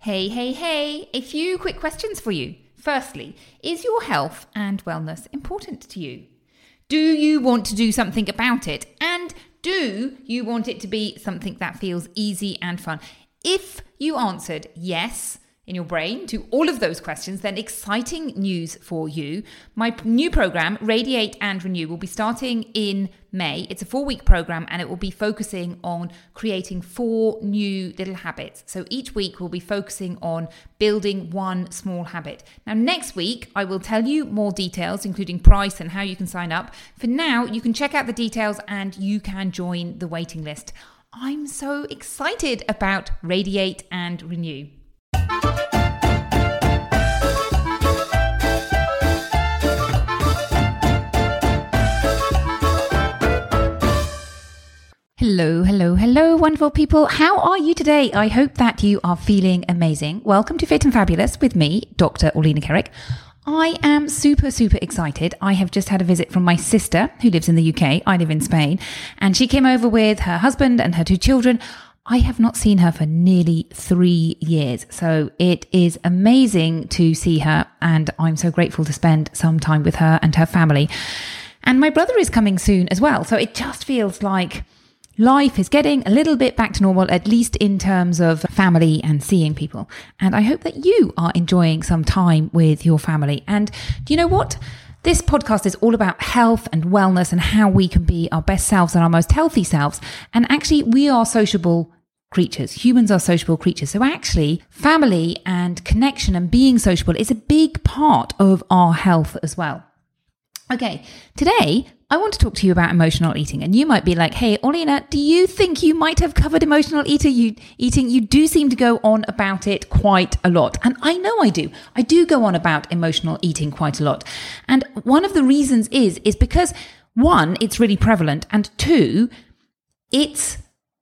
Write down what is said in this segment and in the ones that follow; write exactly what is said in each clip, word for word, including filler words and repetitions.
Hey, hey, hey, a few quick questions for you. Firstly, is your health and wellness important to you? Do you want to do something about it? And do you want it to be something that feels easy and fun? If you answered yes in your brain to all of those questions, then exciting news for you. My new program, Radiate and Renew, will be starting in May. It's a four-week program and it will be focusing on creating four new little habits. So each week we'll be focusing on building one small habit. Now, next week, I will tell you more details, including price and how you can sign up. For now, you can check out the details and you can join the waiting list. I'm so excited about Radiate and Renew. Hello, hello, hello, wonderful people. How are you today? I hope that you are feeling amazing. Welcome to Fit and Fabulous with me, Doctor Orlena Kerrick. I am super, super excited. I have just had a visit from my sister who lives in the U K. I live in Spain, and she came over with her husband and her two children. I have not seen her for nearly three years. So it is amazing to see her, and I'm so grateful to spend some time with her and her family. And my brother is coming soon as well. So it just feels like life is getting a little bit back to normal, at least in terms of family and seeing people. And I hope that you are enjoying some time with your family. And do you know what? This podcast is all about health and wellness and how we can be our best selves and our most healthy selves. And actually, we are sociable creatures. Humans are sociable creatures. So actually, family and connection and being sociable is a big part of our health as well. Okay, today I want to talk to you about emotional eating. And you might be like, hey, Orlena, do you think you might have covered emotional eater you, eating? You do seem to go on about it quite a lot. And I know I do. I do go on about emotional eating quite a lot. And one of the reasons is, is because one, it's really prevalent. And two, it's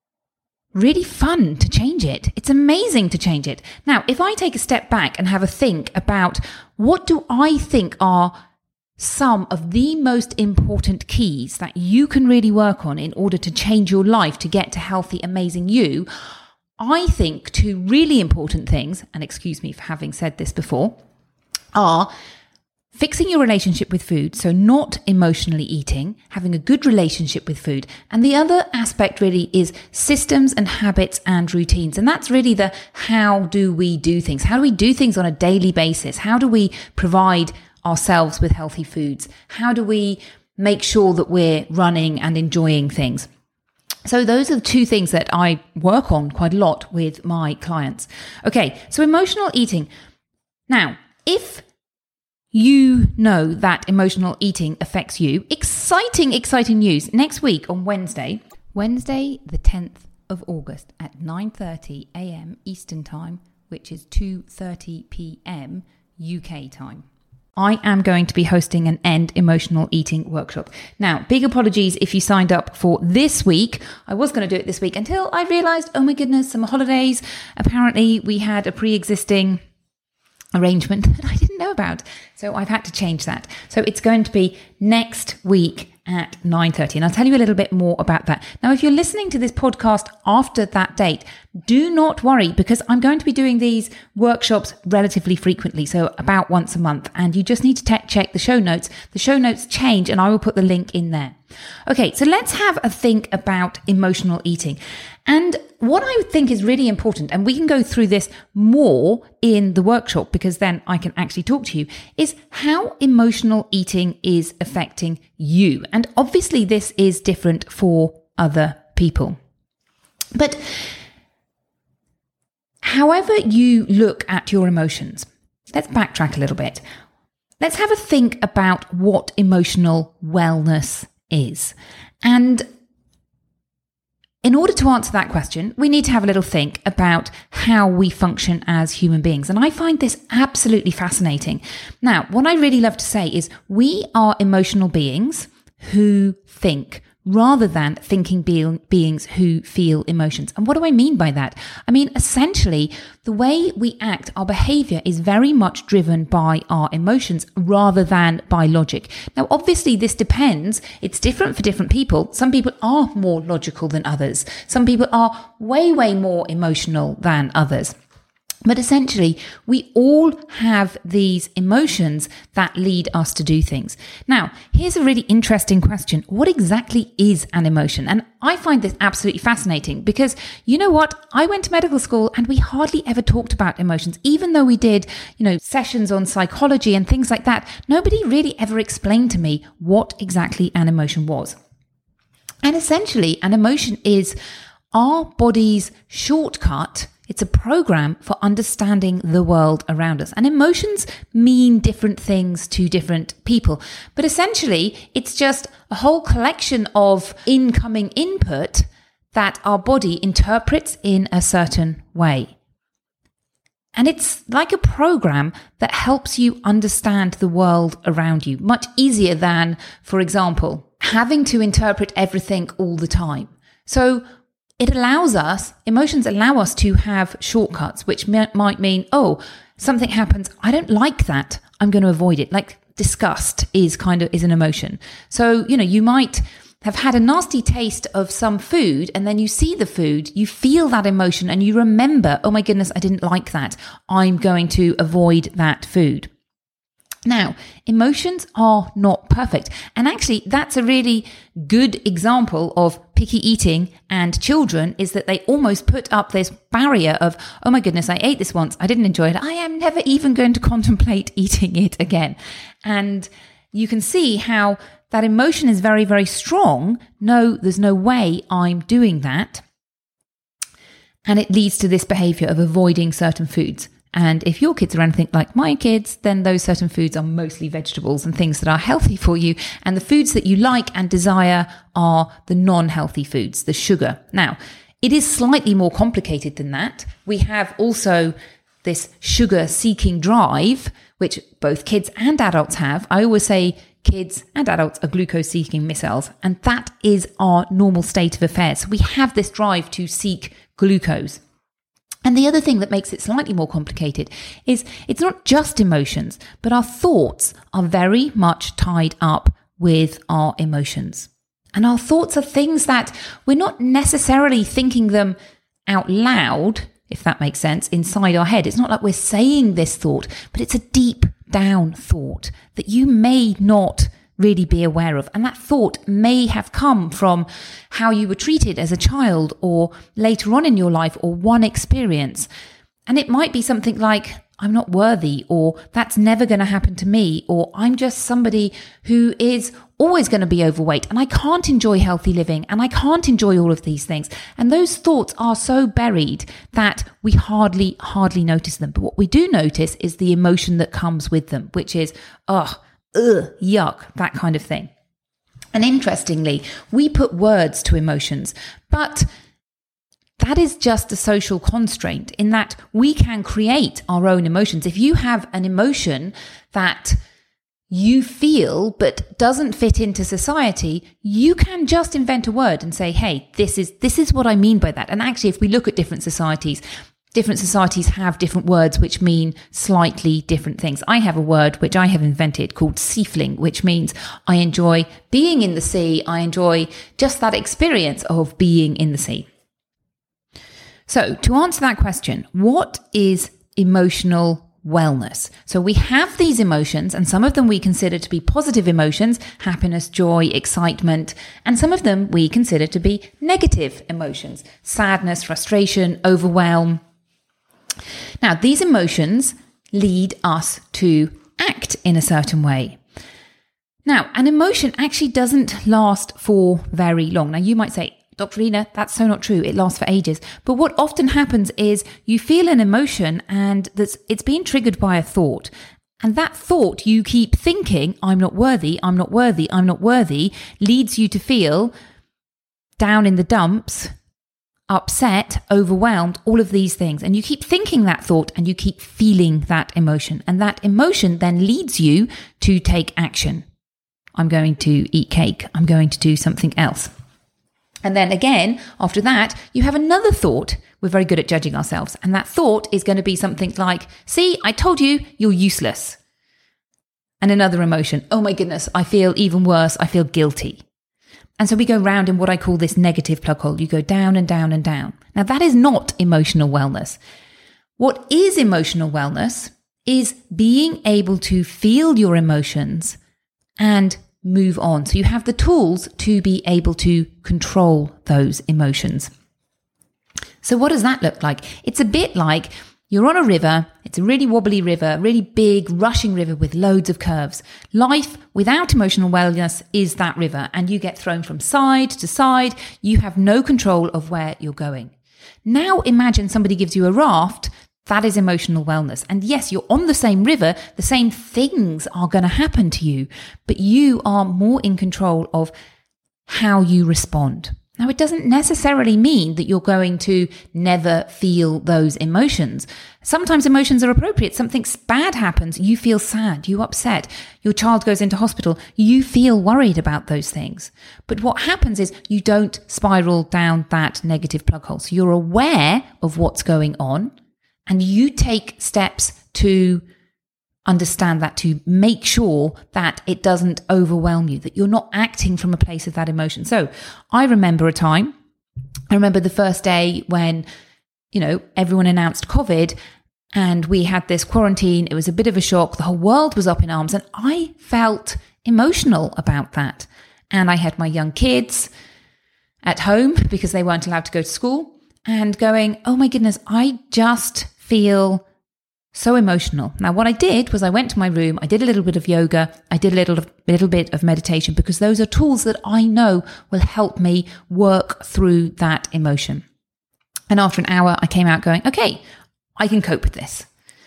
really fun to change it. It's amazing to change it. Now, if I take a step back and have a think about what do I think are some of the most important keys that you can really work on in order to change your life to get to healthy, amazing you, I think two really important things, and excuse me for having said this before, are fixing your relationship with food, so not emotionally eating, having a good relationship with food. And the other aspect really is systems and habits and routines. And that's really the how do we do things? How do we do things on a daily basis? How do we provide ourselves with healthy foods? How do we make sure that we're running and enjoying things? So those are the two things that I work on quite a lot with my clients. Okay, so emotional eating. Now, if you know that emotional eating affects you, exciting, exciting news. Next week on Wednesday, Wednesday the tenth of August at nine thirty a.m. Eastern Time, which is two thirty p.m. U K time, I am going to be hosting an End Emotional Eating workshop. Now, big apologies if you signed up for this week. I was going to do it this week until I realized, oh my goodness, some holidays. Apparently, we had a pre-existing arrangement that I didn't know about. So I've had to change that. So it's going to be next week at nine thirty. And I'll tell you a little bit more about that. Now, if you're listening to this podcast after that date, do not worry, because I'm going to be doing these workshops relatively frequently. So about once a month, and you just need to te- check the show notes. The show notes change and I will put the link in there. Okay. So let's have a think about emotional eating. And what I think is really important, and we can go through this more in the workshop because then I can actually talk to you, is how emotional eating is affecting you. And obviously this is different for other people. But however you look at your emotions, let's backtrack a little bit. Let's have a think about what emotional wellness is. And in order to answer that question, we need to have a little think about how we function as human beings. And I find this absolutely fascinating. Now, what I really love to say is we are emotional beings who think, rather than thinking be- beings who feel emotions. And what do I mean by that? I mean, essentially, the way we act, our behavior is very much driven by our emotions rather than by logic. Now, obviously, this depends. It's different for different people. Some people are more logical than others. Some people are way, way more emotional than others. But essentially, we all have these emotions that lead us to do things. Now, here's a really interesting question. What exactly is an emotion? And I find this absolutely fascinating because, you know what? I went to medical school and we hardly ever talked about emotions. Even though we did, you know, sessions on psychology and things like that, nobody really ever explained to me what exactly an emotion was. And essentially, an emotion is our body's shortcut. It's a program for understanding the world around us. And emotions mean different things to different people. But essentially, it's just a whole collection of incoming input that our body interprets in a certain way. And it's like a program that helps you understand the world around you much easier than, for example, having to interpret everything all the time. So it allows us, emotions allow us to have shortcuts, which may, might mean, oh, something happens. I don't like that. I'm going to avoid it. Like disgust is kind of, is an emotion. So, you know, you might have had a nasty taste of some food and then you see the food, you feel that emotion and you remember, oh my goodness, I didn't like that. I'm going to avoid that food. Now, emotions are not perfect. And actually, that's a really good example of picky eating and children, is that they almost put up this barrier of, oh my goodness, I ate this once. I didn't enjoy it. I am never even going to contemplate eating it again. And you can see how that emotion is very, very strong. No, there's no way I'm doing that. And it leads to this behavior of avoiding certain foods. And if your kids are anything like my kids, then those certain foods are mostly vegetables and things that are healthy for you. And the foods that you like and desire are the non-healthy foods, the sugar. Now, it is slightly more complicated than that. We have also this sugar-seeking drive, which both kids and adults have. I always say kids and adults are glucose-seeking missiles, and that is our normal state of affairs. So we have this drive to seek glucose. And the other thing that makes it slightly more complicated is it's not just emotions, but our thoughts are very much tied up with our emotions. And our thoughts are things that we're not necessarily thinking them out loud, if that makes sense, inside our head. It's not like we're saying this thought, but it's a deep down thought that you may not really be aware of. And that thought may have come from how you were treated as a child or later on in your life or one experience. And it might be something like, I'm not worthy, or that's never going to happen to me, or I'm just somebody who is always going to be overweight and I can't enjoy healthy living and I can't enjoy all of these things. And those thoughts are so buried that we hardly, hardly notice them. But what we do notice is the emotion that comes with them, which is, oh, ugh, yuck, that kind of thing. And interestingly, we put words to emotions, but that is just a social constraint in that we can create our own emotions. If you have an emotion that you feel but doesn't fit into society, you can just invent a word and say, hey, this is this is what I mean by that. And actually, if we look at different societies, different societies have different words which mean slightly different things. I have a word which I have invented called seafling, which means I enjoy being in the sea. I enjoy just that experience of being in the sea. So to answer that question, what is emotional wellness? So we have these emotions, and some of them we consider to be positive emotions, happiness, joy, excitement, and some of them we consider to be negative emotions, sadness, frustration, overwhelm. Now, these emotions lead us to act in a certain way. Now, an emotion actually doesn't last for very long. Now, you might say, Doctor Lena, that's so not true. It lasts for ages. But what often happens is you feel an emotion and that's, it's being triggered by a thought. And that thought you keep thinking, I'm not worthy, I'm not worthy, I'm not worthy, leads you to feel down in the dumps, upset, overwhelmed, all of these things. And you keep thinking that thought and you keep feeling that emotion. And that emotion then leads you to take action. I'm going to eat cake. I'm going to do something else. And then again, after that, you have another thought. We're very good at judging ourselves. And that thought is going to be something like, see, I told you, you're useless. And another emotion, oh my goodness, I feel even worse. I feel guilty. And so we go round in what I call this negative plug hole. You go down and down and down. Now that is not emotional wellness. What is emotional wellness is being able to feel your emotions and move on. So you have the tools to be able to control those emotions. So what does that look like? It's a bit like you're on a river. It's a really wobbly river, really big, rushing river with loads of curves. Life without emotional wellness is that river, and you get thrown from side to side. You have no control of where you're going. Now imagine somebody gives you a raft. That is emotional wellness. And yes, you're on the same river. The same things are going to happen to you, but you are more in control of how you respond. Now, it doesn't necessarily mean that you're going to never feel those emotions. Sometimes emotions are appropriate. Something bad happens. You feel sad. You upset. Your child goes into hospital. You feel worried about those things. But what happens is you don't spiral down that negative plug hole. So you're aware of what's going on and you take steps to understand that, to make sure that it doesn't overwhelm you, that you're not acting from a place of that emotion. So I remember a time, I remember the first day when, you know, everyone announced COVID and we had this quarantine. It was a bit of a shock. The whole world was up in arms and I felt emotional about that. And I had my young kids at home because they weren't allowed to go to school and going, oh my goodness, I just feel so emotional. Now, what I did was I went to my room, I did a little bit of yoga, I did a little, little bit of meditation, because those are tools that I know will help me work through that emotion. And after an hour, I came out going, okay, I can cope with this.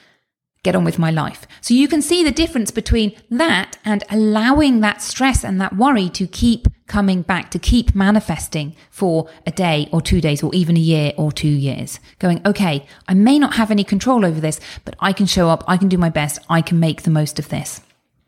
Get on with my life. So you can see the difference between that and allowing that stress and that worry to keep coming back, to keep manifesting for a day or two days or even a year or two years. Going, okay, I may not have any control over this, but I can show up, I can do my best, I can make the most of this.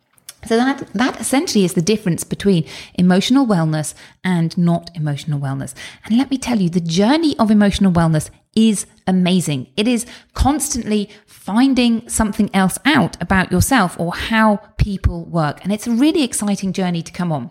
So that, that essentially is the difference between emotional wellness and not emotional wellness. And let me tell you, the journey of emotional wellness is amazing. It is constantly finding something else out about yourself or how people work. And it's a really exciting journey to come on.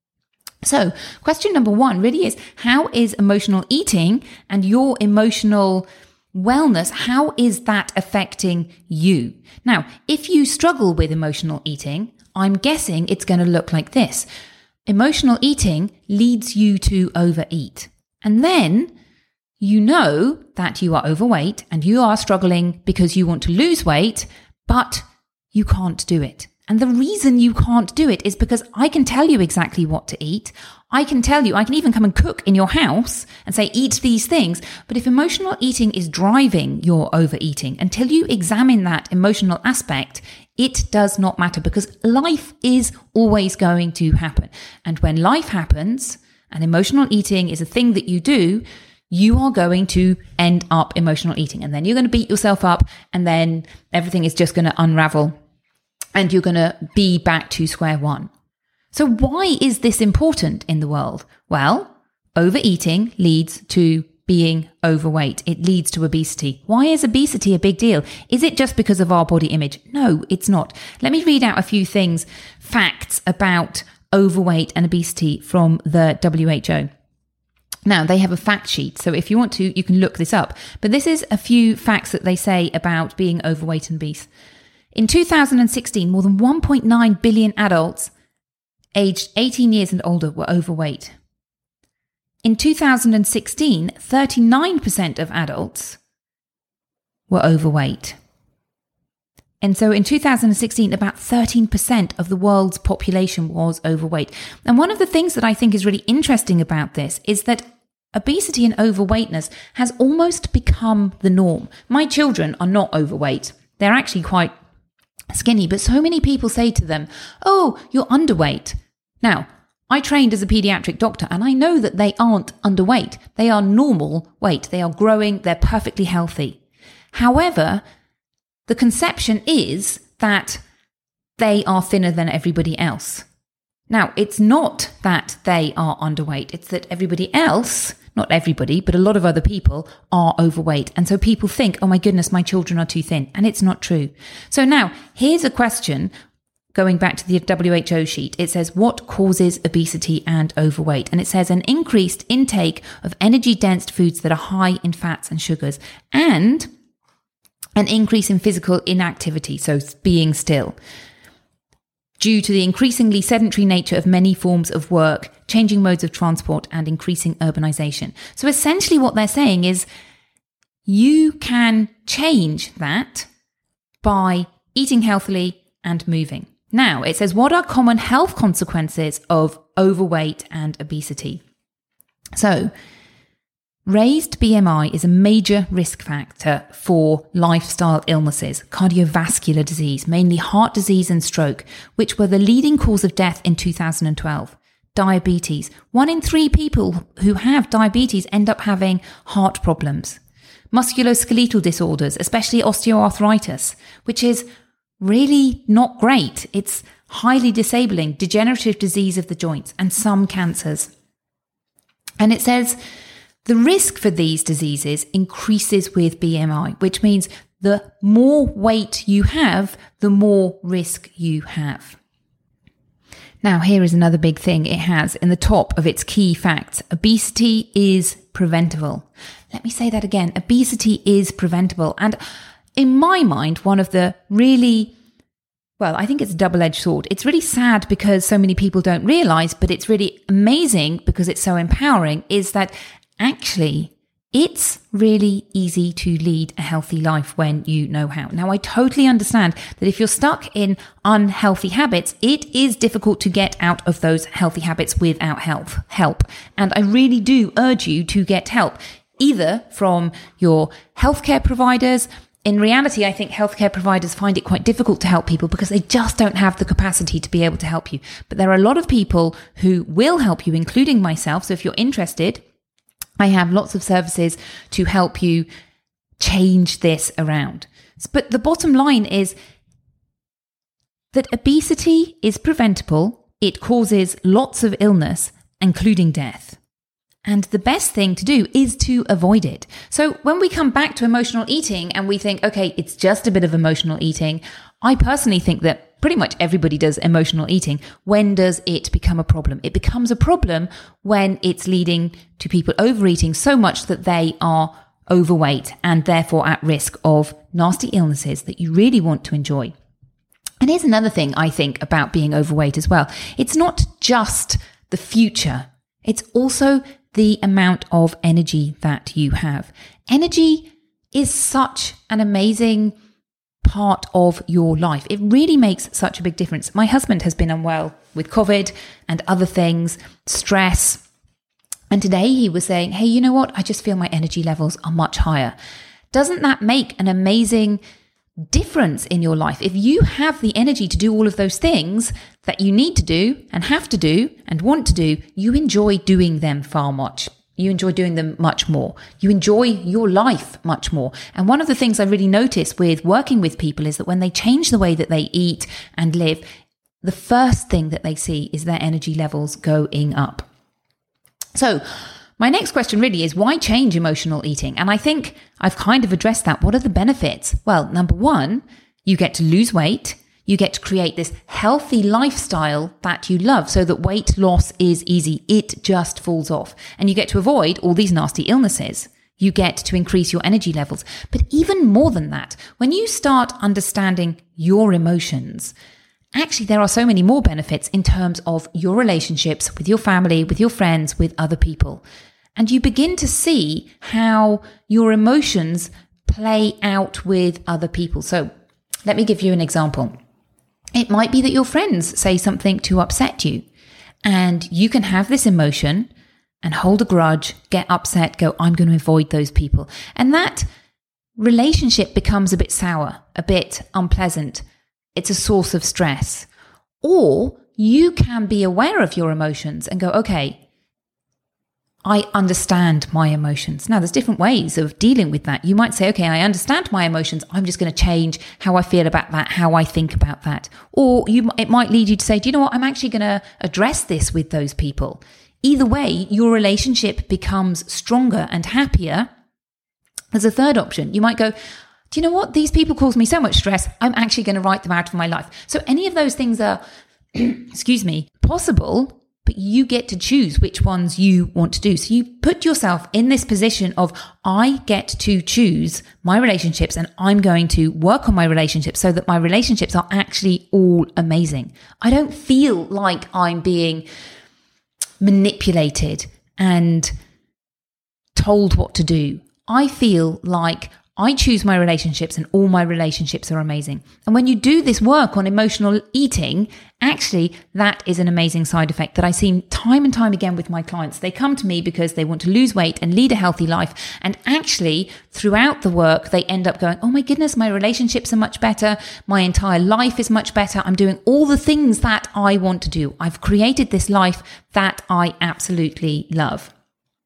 So question number one really is, how is emotional eating and your emotional wellness, how is that affecting you? Now, if you struggle with emotional eating, I'm guessing it's going to look like this. Emotional eating leads you to overeat. And then you know that you are overweight and you are struggling because you want to lose weight, but you can't do it. And the reason you can't do it is because I can tell you exactly what to eat. I can tell you, I can even come and cook in your house and say, eat these things. But if emotional eating is driving your overeating, until you examine that emotional aspect, it does not matter, because life is always going to happen. And when life happens and emotional eating is a thing that you do, you are going to end up emotional eating. And then you're going to beat yourself up and then everything is just going to unravel. And you're going to be back to square one. So why is this important in the world? Well, overeating leads to being overweight. It leads to obesity. Why is obesity a big deal? Is it just because of our body image? No, it's not. Let me read out a few things, facts about overweight and obesity from the W H O. Now, they have a fact sheet, so if you want to, you can look this up. But this is a few facts that they say about being overweight and obese. In two thousand sixteen, more than one point nine billion adults aged eighteen years and older were overweight. In two thousand sixteen, thirty-nine percent of adults were overweight. And so in two thousand sixteen, about thirteen percent of the world's population was overweight. And one of the things that I think is really interesting about this is that obesity and overweightness has almost become the norm. My children are not overweight. They're actually quite skinny, but so many people say to them, oh, you're underweight. Now, I trained as a pediatric doctor and I know that they aren't underweight. They are normal weight. They are growing. They're perfectly healthy. However, the conception is that they are thinner than everybody else. Now, it's not that they are underweight. It's that everybody else, not everybody, but a lot of other people are overweight. And so people think, oh my goodness, my children are too thin. And it's not true. So now here's a question going back to the W H O sheet. It says, what causes obesity and overweight? And it says an increased intake of energy dense foods that are high in fats and sugars, and an increase in physical inactivity, so being still, due to the increasingly sedentary nature of many forms of work, changing modes of transport, and increasing urbanization. So essentially what they're saying is you can change that by eating healthily and moving. Now, it says, what are common health consequences of overweight and obesity? So, raised B M I is a major risk factor for lifestyle illnesses, cardiovascular disease, mainly heart disease and stroke, which were the leading cause of death in two thousand twelve. Diabetes. One in three people who have diabetes end up having heart problems. Musculoskeletal disorders, especially osteoarthritis, which is really not great. It's highly disabling, degenerative disease of the joints, and some cancers. And it says the risk for these diseases increases with B M I, which means the more weight you have, the more risk you have. Now, here is another big thing it has in the top of its key facts. Obesity is preventable. Let me say that again. Obesity is preventable. And in my mind, one of the really, well, I think it's a double-edged sword. It's really sad because so many people don't realize, but it's really amazing because it's so empowering, is that actually it's really easy to lead a healthy life when you know how. Now, I totally understand that if you're stuck in unhealthy habits, it is difficult to get out of those healthy habits without help. Help. And I really do urge you to get help, either from your healthcare providers. In reality, I think healthcare providers find it quite difficult to help people because they just don't have the capacity to be able to help you. But there are a lot of people who will help you, including myself. So if you're interested, I have lots of services to help you change this around. But the bottom line is that obesity is preventable. It causes lots of illness, including death. And the best thing to do is to avoid it. So when we come back to emotional eating and we think, okay, it's just a bit of emotional eating, I personally think that pretty much everybody does emotional eating. When does it become a problem? It becomes a problem when it's leading to people overeating so much that they are overweight and therefore at risk of nasty illnesses that you really want to enjoy. And here's another thing I think about being overweight as well. It's not just the future. It's also the amount of energy that you have. Energy is such an amazing part of your life. It really makes such a big difference. My husband has been unwell with COVID and other things, stress. And today he was saying, hey, you know what? I just feel my energy levels are much higher. Doesn't that make an amazing difference in your life? If you have the energy to do all of those things that you need to do and have to do and want to do, you enjoy doing them far much. You enjoy doing them much more. You enjoy your life much more. And one of the things I really notice with working with people is that when they change the way that they eat and live, the first thing that they see is their energy levels going up. So my next question really is, why change emotional eating? And I think I've kind of addressed that. What are the benefits? Well, number one, you get to lose weight. You get to create this healthy lifestyle that you love so that weight loss is easy. It just falls off. And you get to avoid all these nasty illnesses. You get to increase your energy levels. But even more than that, when you start understanding your emotions, actually, there are so many more benefits in terms of your relationships with your family, with your friends, with other people. And you begin to see how your emotions play out with other people. So let me give you an example. It might be that your friends say something to upset you, and you can have this emotion and hold a grudge, get upset, go, I'm going to avoid those people. And that relationship becomes a bit sour, a bit unpleasant. It's a source of stress. Or you can be aware of your emotions and go, okay, I understand my emotions. Now, there's different ways of dealing with that. You might say, okay, I understand my emotions. I'm just going to change how I feel about that, how I think about that. Or you, it might lead you to say, do you know what? I'm actually going to address this with those people. Either way, your relationship becomes stronger and happier. There's a third option. You might go, do you know what? These people cause me so much stress. I'm actually going to write them out of my life. So any of those things are, excuse me, possible but you get to choose which ones you want to do. So you put yourself in this position of, I get to choose my relationships and I'm going to work on my relationships so that my relationships are actually all amazing. I don't feel like I'm being manipulated and told what to do. I feel like I choose my relationships and all my relationships are amazing. And when you do this work on emotional eating, actually, that is an amazing side effect that I see time and time again with my clients. They come to me because they want to lose weight and lead a healthy life. And actually, throughout the work, they end up going, oh my goodness, my relationships are much better. My entire life is much better. I'm doing all the things that I want to do. I've created this life that I absolutely love.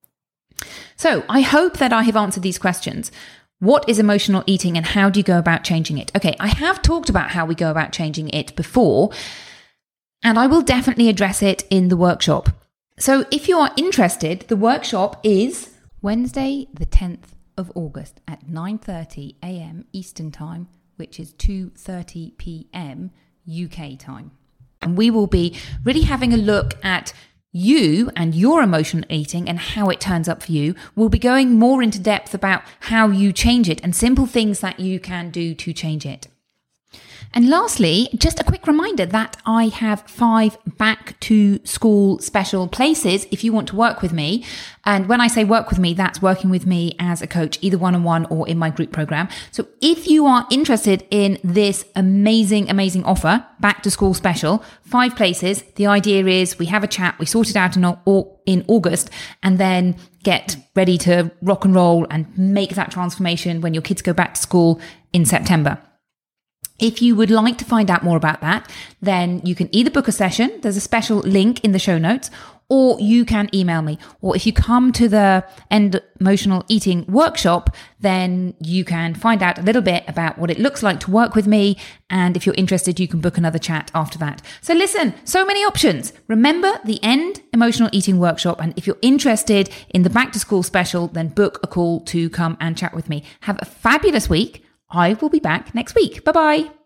So I hope that I have answered these questions. What is emotional eating and how do you go about changing it? Okay, I have talked about how we go about changing it before, and I will definitely address it in the workshop. So if you are interested, the workshop is Wednesday, the tenth of August at nine thirty a.m. Eastern Time, which is two thirty p.m. U K time. And we will be really having a look at you and your emotional eating and how it turns up for you. We'll be going more into depth about how you change it and simple things that you can do to change it. And lastly, just a quick reminder that I have five back to school special places if you want to work with me. And when I say work with me, that's working with me as a coach, either one-on-one or in my group program. So if you are interested in this amazing, amazing offer, back to school special, five places, the idea is we have a chat, we sort it out in, in August, and then get ready to rock and roll and make that transformation when your kids go back to school in September. If you would like to find out more about that, then you can either book a session, there's a special link in the show notes, or you can email me. Or if you come to the End Emotional Eating workshop, then you can find out a little bit about what it looks like to work with me. And if you're interested, you can book another chat after that. So listen, so many options. Remember the End Emotional Eating workshop. And if you're interested in the back to school special, then book a call to come and chat with me. Have a fabulous week. I will be back next week. Bye-bye.